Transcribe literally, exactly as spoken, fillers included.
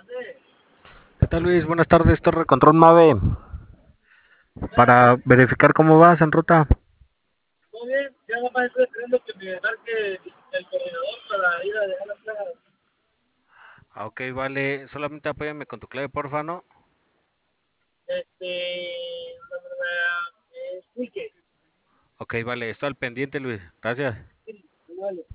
¿Qué tal, Luis? Buenas tardes, Torre Control Mave. Para verificar cómo vas en ruta. Muy bien, ya nomás estoy esperando que me marque el coordinador para ir a dejar las plagas. Ah, ok, vale. Solamente apóyame con tu clave, porfa, ¿no? Este, la verdad, es Quique. Ok, vale. Estoy al pendiente, Luis. Gracias. Sí, vale.